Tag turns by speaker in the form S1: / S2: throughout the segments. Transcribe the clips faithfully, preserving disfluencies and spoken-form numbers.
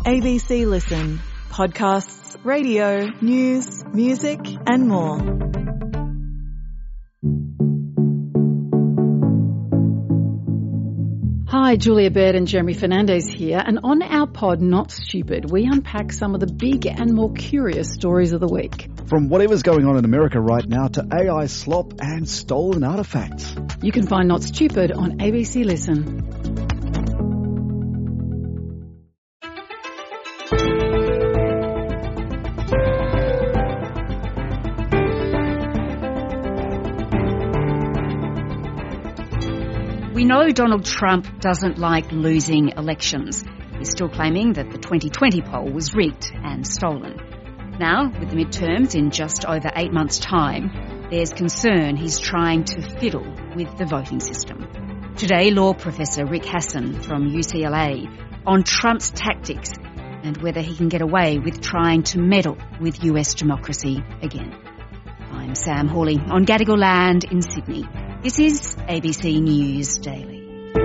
S1: A B C Listen. Podcasts, radio, news, music and more.
S2: Hi, Julia Baird and Jeremy Fernandez here, and on our pod Not Stupid, we unpack some of the big and more curious stories of the week.
S3: From whatever's going on in America right now to A I slop and stolen artefacts.
S2: You can find Not Stupid on A B C Listen.
S4: We know Donald Trump doesn't like losing elections. He's still claiming that the twenty twenty poll was rigged and stolen. Now, with the midterms in just over eight months' time, there's concern he's trying to fiddle with the voting system. Today, law professor Rick Hasen from U C L A on Trump's tactics and whether he can get away with trying to meddle with U S democracy again. I'm Sam Hawley on Gadigal Land in Sydney. This is A B C News Daily.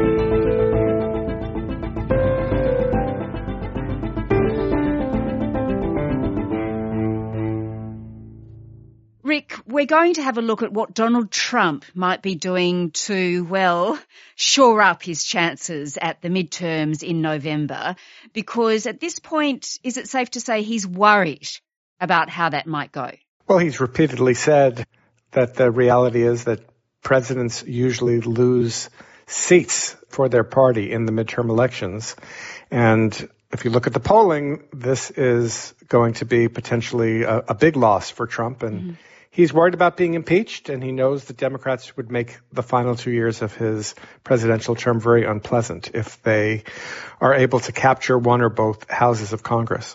S4: Rick, we're going to have a look at what Donald Trump might be doing to, well, shore up his chances at the midterms in November, because at this point, is it safe to say he's worried about how that might go?
S5: Well, he's repeatedly said that the reality is that presidents usually lose seats for their party in the midterm elections. And if you look at the polling, this is going to be potentially a, a big loss for Trump. And mm-hmm. he's worried about being impeached, and he knows that Democrats would make the final two years of his presidential term very unpleasant if they are able to capture one or both houses of Congress.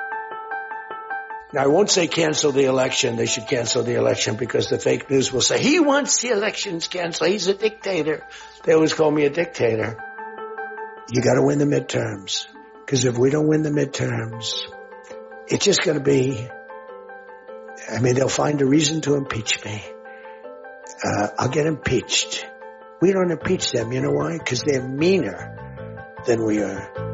S6: Now, I won't say cancel the election. They should cancel the election because the fake news will say, he wants the elections canceled. He's a dictator. They always call me a dictator. You got to win the midterms, because if we don't win the midterms, it's just going to be, I mean, they'll find a reason to impeach me. Uh, I'll get impeached. We don't impeach them. You know why? Because they're meaner than we are.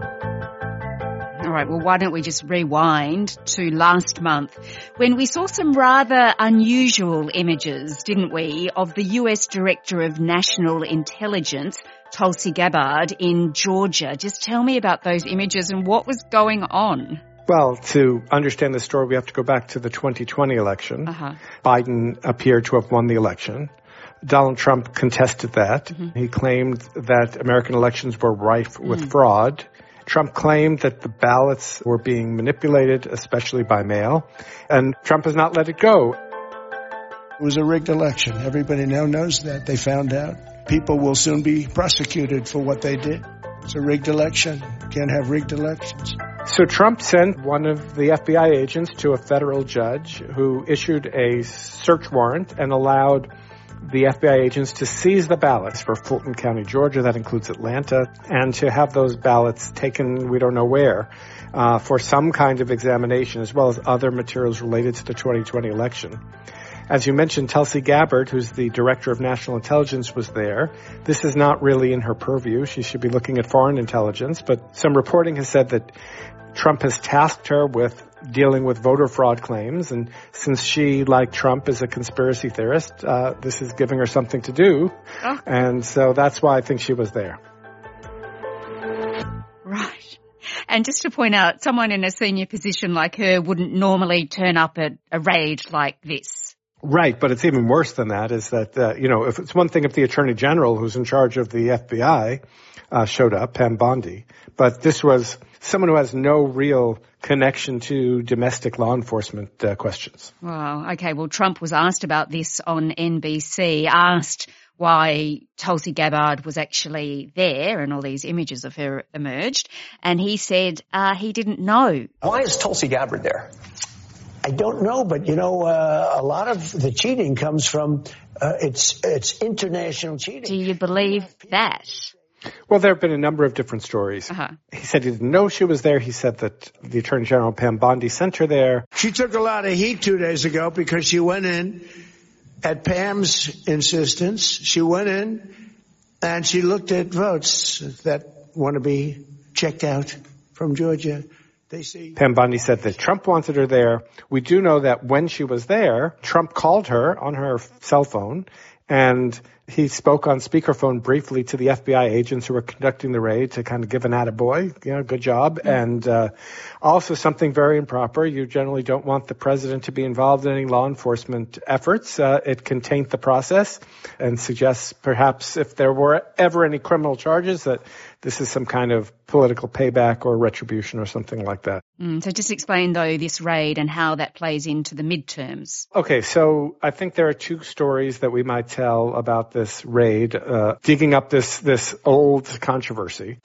S4: All right, well, why don't we just rewind to last month when we saw some rather unusual images, didn't we, of the U S Director of National Intelligence, Tulsi Gabbard, in Georgia. Just tell me about those images and what was going on.
S5: Well, to understand the story, we have to go back to the twenty twenty election. Uh-huh. Biden appeared to have won the election. Donald Trump contested that. Mm-hmm. He claimed that American elections were rife with mm. fraud. Trump claimed that the ballots were being manipulated, especially by mail, and Trump has not let it go.
S7: It was a rigged election. Everybody now knows that. They found out. People will soon be prosecuted for what they did. It's a rigged election. You can't have rigged elections.
S5: So Trump sent one of the F B I agents to a federal judge who issued a search warrant and allowed the F B I agents to seize the ballots for Fulton County, Georgia. That includes Atlanta, and to have those ballots taken, we don't know where, uh, for some kind of examination, as well as other materials related to the twenty twenty election. As you mentioned, Tulsi Gabbard, who's the Director of National Intelligence, was there. This is not really in her purview. She should be looking at foreign intelligence, but some reporting has said that Trump has tasked her with dealing with voter fraud claims, and since she, like Trump, is a conspiracy theorist, uh, this is giving her something to do, oh. and so that's why I think she was there.
S4: Right. And just to point out, someone in a senior position like her wouldn't normally turn up at a raid like this.
S5: Right, but it's even worse than that, is that, uh, you know, if it's one thing if the Attorney General, who's in charge of the F B I, uh, showed up, Pam Bondi, but this was someone who has no real connection to domestic law enforcement uh, questions.
S4: Wow. Okay. Well, Trump was asked about this on N B C, asked why Tulsi Gabbard was actually there and all these images of her emerged. And he said uh, he didn't know.
S8: Why is Tulsi Gabbard there?
S6: I don't know, but, you know, uh, a lot of the cheating comes from uh, it's it's international cheating.
S4: Do you believe that?
S5: Well, there have been a number of different stories. Uh-huh. He said he didn't know she was there. He said that the Attorney General, Pam Bondi, sent her there.
S6: She took a lot of heat two days ago because she went in at Pam's insistence. She went in and she looked at votes that want to be checked out from Georgia. They see.
S5: Pam Bondi said that Trump wanted her there. We do know that when she was there, Trump called her on her cell phone, and he spoke on speakerphone briefly to the F B I agents who were conducting the raid to kind of give an attaboy, you know, good job. Mm-hmm. And uh, also something very improper. You generally don't want the president to be involved in any law enforcement efforts. Uh, it can taint the process and suggests perhaps if there were ever any criminal charges that this is some kind of political payback or retribution or something like that.
S4: Mm, so just explain, though, this raid and how that plays into the midterms.
S5: Okay, so I think there are two stories that we might tell about this raid, uh, digging up this, this old controversy.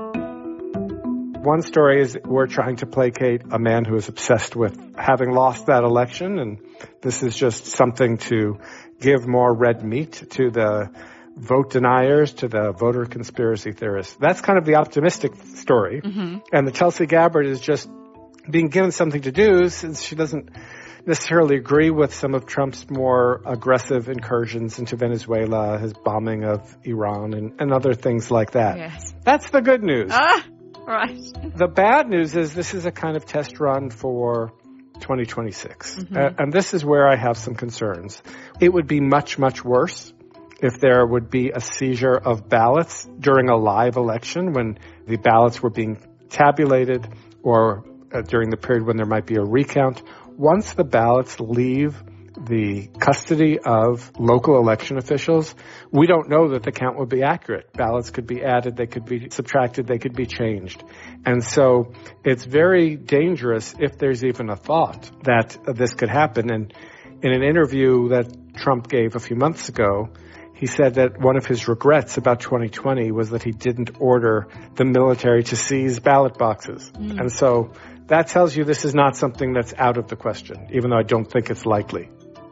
S5: One story is we're trying to placate a man who is obsessed with having lost that election, and this is just something to give more red meat to the vote deniers, to the voter conspiracy theorists. That's kind of the optimistic story. Mm-hmm. And the Tulsi Gabbard is just being given something to do since she doesn't necessarily agree with some of Trump's more aggressive incursions into Venezuela, his bombing of Iran, and, and other things like that.
S4: Yes.
S5: That's the good news.
S4: Ah, right.
S5: The bad news is this is a kind of test run for twenty twenty-six. Mm-hmm. Uh, and this is where I have some concerns. It would be much, much worse if there would be a seizure of ballots during a live election when the ballots were being tabulated or uh, during the period when there might be a recount. Once the ballots leave the custody of local election officials, we don't know that the count will be accurate. Ballots could be added, they could be subtracted, they could be changed. And so it's very dangerous if there's even a thought that this could happen. And in an interview that Trump gave a few months ago, he said that one of his regrets about twenty twenty was that he didn't order the military to seize ballot boxes. Mm. And so that tells you this is not something that's out of the question, even though I don't think it's likely.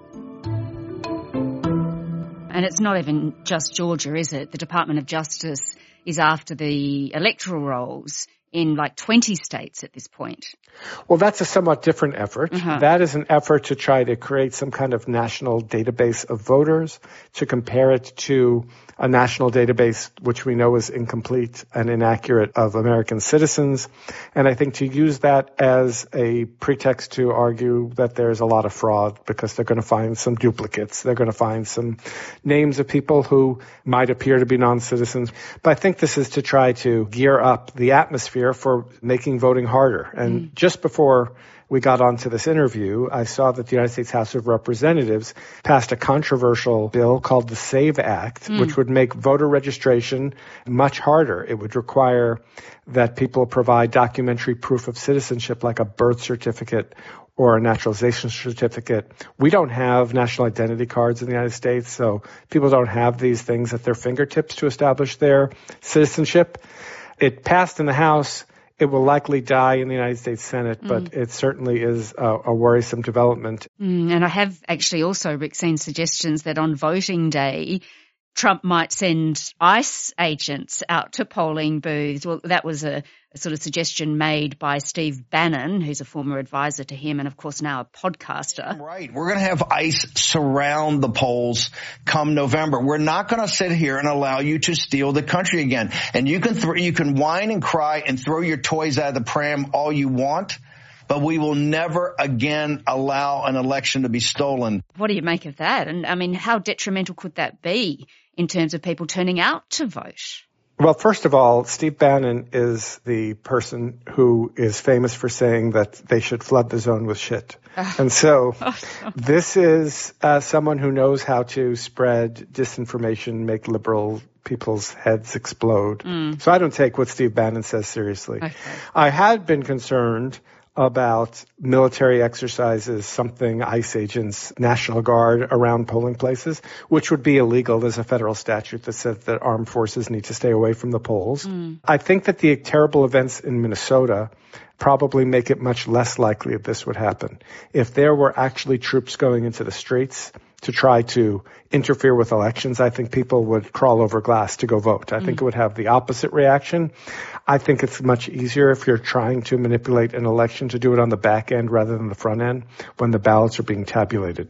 S4: And it's not even just Georgia, is it? The Department of Justice is after the electoral rolls in like twenty states at this point.
S5: Well, that's a somewhat different effort.
S4: Uh-huh.
S5: That is an effort to try to create some kind of national database of voters, to compare it to a national database which we know is incomplete and inaccurate of American citizens. And I think to use that as a pretext to argue that there's a lot of fraud because they're going to find some duplicates. They're going to find some names of people who might appear to be non-citizens. But I think this is to try to gear up the atmosphere for making voting harder. And mm. just before we got onto this interview, I saw that the United States House of Representatives passed a controversial bill called the SAVE Act, mm. which would make voter registration much harder. It would require that people provide documentary proof of citizenship like a birth certificate or a naturalization certificate. We don't have national identity cards in the United States, so people don't have these things at their fingertips to establish their citizenship. It passed in the House. It will likely die in the United States Senate, but mm. it certainly is a, a worrisome development.
S4: Mm, and I have actually also, Rick, seen suggestions that on voting day, Trump might send ICE agents out to polling booths. Well, that was a, a sort of suggestion made by Steve Bannon, who's a former advisor to him and, of course, now a podcaster.
S9: Right. We're going to have ICE surround the polls come November. We're not going to sit here and allow you to steal the country again. And you can th- you can whine and cry and throw your toys out of the pram all you want, but we will never again allow an election to be stolen.
S4: What do you make of that? And, I mean, how detrimental could that be in terms of people turning out to vote?
S5: Well, first of all, Steve Bannon is the person who is famous for saying that they should flood the zone with shit. Uh, and so oh, no. this is uh, someone who knows how to spread disinformation, make liberal people's heads explode. Mm. So I don't take what Steve Bannon says seriously. Okay. I had been concerned about military exercises, something ICE agents, National Guard around polling places, which would be illegal. There's a federal statute that says that armed forces need to stay away from the polls. Mm. I think that the terrible events in Minnesota probably make it much less likely that this would happen. If there were actually troops going into the streets to try to interfere with elections, I think people would crawl over glass to go vote. I mm. think it would have the opposite reaction. I think it's much easier if you're trying to manipulate an election to do it on the back end rather than the front end when the ballots are being tabulated.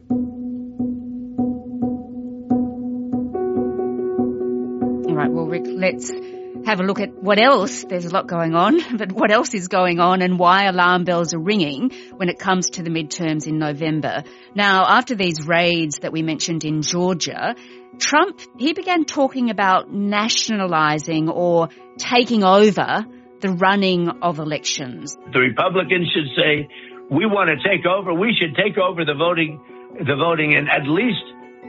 S4: All right, well, Rick, let's have a look at what else, there's a lot going on, but what else is going on and why alarm bells are ringing when it comes to the midterms in November. Now, after these raids that we mentioned in Georgia, Trump, he began talking about nationalising or taking over the running of elections.
S10: The Republicans should say, we want to take over, we should take over the voting, the voting in at least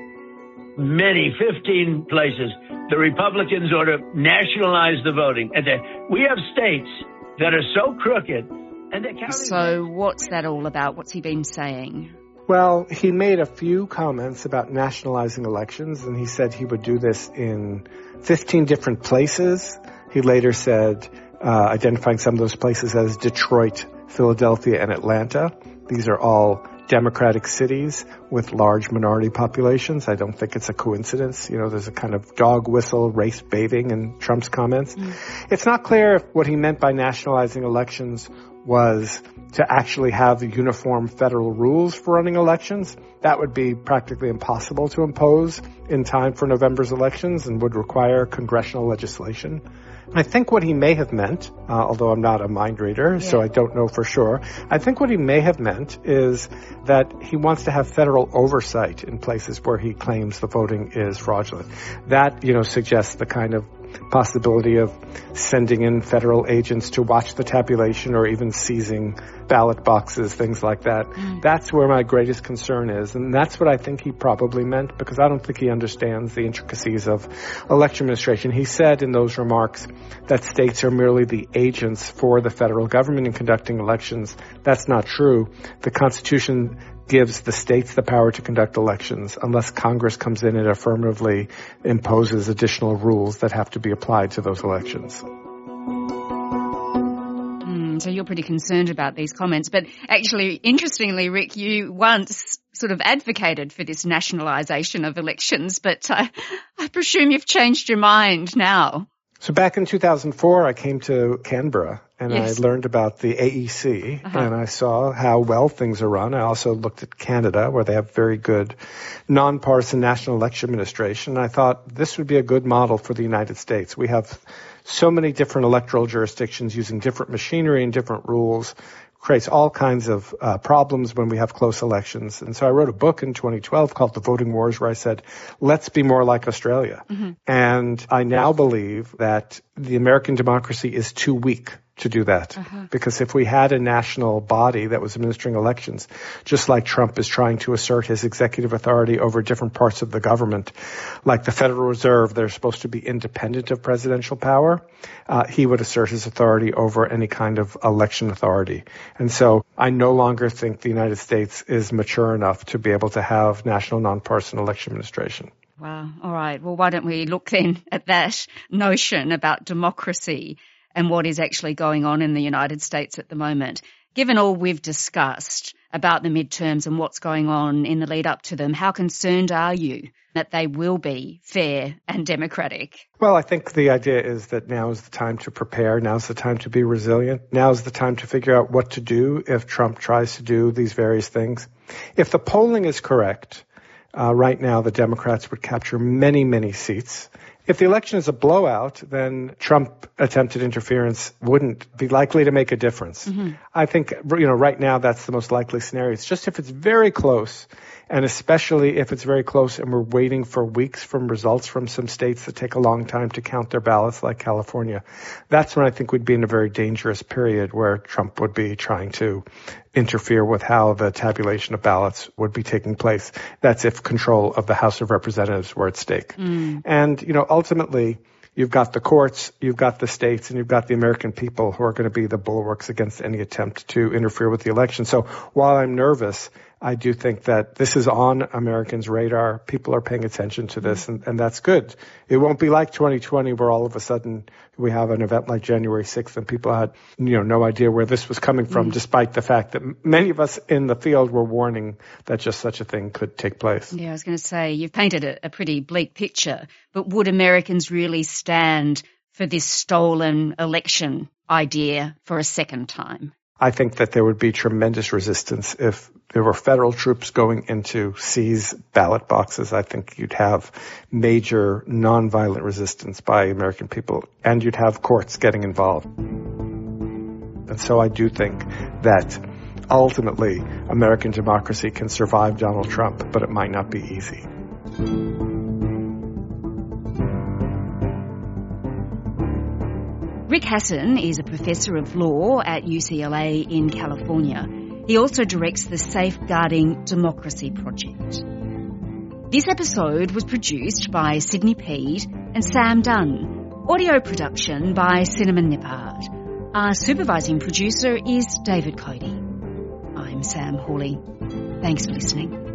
S10: many, fifteen places. The Republicans ought to nationalize the voting. And we have states that are so crooked. And they're counting.
S4: So what's that all about? What's he been saying?
S5: Well, he made a few comments about nationalizing elections, and he said he would do this in fifteen different places. He later said, uh, identifying some of those places as Detroit, Philadelphia, and Atlanta. These are all Democratic cities with large minority populations. I don't think it's a coincidence. You know, there's a kind of dog whistle, race baiting in Trump's comments. Mm. It's not clear if what he meant by nationalizing elections was to actually have uniform federal rules for running elections. That would be practically impossible to impose in time for November's elections and would require congressional legislation. I think what he may have meant, uh, although I'm not a mind reader, yeah. so I don't know for sure, I think what he may have meant is that he wants to have federal oversight in places where he claims the voting is fraudulent. That, you know, suggests the kind of possibility of sending in federal agents to watch the tabulation or even seizing ballot boxes, things like that. Mm. That's where my greatest concern is, and that's what I think he probably meant, because I don't think he understands the intricacies of election administration. He said in those remarks that states are merely the agents for the federal government in conducting elections. That's not true. The Constitution gives the states the power to conduct elections unless Congress comes in and affirmatively imposes additional rules that have to be applied to those elections.
S4: Mm, so you're pretty concerned about these comments. But actually, interestingly, Rick, you once sort of advocated for this nationalisation of elections, but uh, I presume you've changed your mind now.
S5: So back in two thousand four, I came to Canberra and yes. I learned about the A E C uh-huh. and I saw how well things are run. I also looked at Canada, where they have very good nonpartisan national election administration. And I thought this would be a good model for the United States. We have so many different electoral jurisdictions using different machinery and different rules. Creates all kinds of uh, problems when we have close elections. And so I wrote a book in twenty twelve called The Voting Wars, where I said, let's be more like Australia. Mm-hmm. And I now believe that the American democracy is too weak to do that. Uh-huh. Because if we had a national body that was administering elections, just like Trump is trying to assert his executive authority over different parts of the government, like the Federal Reserve, they're supposed to be independent of presidential power, uh, he would assert his authority over any kind of election authority. And so I no longer think the United States is mature enough to be able to have national nonpartisan election administration.
S4: Wow. All right. Well, why don't we look then at that notion about democracy and what is actually going on in the United States at the moment. Given all we've discussed about the midterms and what's going on in the lead up to them, how concerned are you that they will be fair and democratic?
S5: Well, I think the idea is that now is the time to prepare. Now is the time to be resilient. Now is the time to figure out what to do if Trump tries to do these various things. If the polling is correct, uh, right now the Democrats would capture many, many seats. If the election is a blowout, then Trump attempted interference wouldn't be likely to make a difference. Mm-hmm. I think, you know, right now that's the most likely scenario. It's just if it's very close, and especially if it's very close and we're waiting for weeks from results from some states that take a long time to count their ballots, like California, that's when I think we'd be in a very dangerous period where Trump would be trying to interfere with how the tabulation of ballots would be taking place. That's if control of the House of Representatives were at stake. Mm. And, you know, ultimately, you've got the courts, you've got the states, and you've got the American people who are going to be the bulwarks against any attempt to interfere with the election. So while I'm nervous, I do think that this is on Americans' radar. People are paying attention to this, and, and that's good. It won't be like twenty twenty where all of a sudden we have an event like January sixth and people had, you know, no idea where this was coming from, mm. despite the fact that many of us in the field were warning that just such a thing could take place.
S4: Yeah, I was going to say, you've painted a, a pretty bleak picture, but would Americans really stand for this stolen election idea for a second time?
S5: I think that there would be tremendous resistance if there were federal troops going in to seize ballot boxes. I think you'd have major nonviolent resistance by American people, and you'd have courts getting involved. And so I do think that ultimately American democracy can survive Donald Trump, but it might not be easy.
S4: Rick Hasen is a professor of law at U C L A in California. He also directs the Safeguarding Democracy Project. This episode was produced by Sydney Peed and Sam Dunn. Audio production by Cinnamon Nippard. Our supervising producer is David Cody. I'm Sam Hawley. Thanks for listening.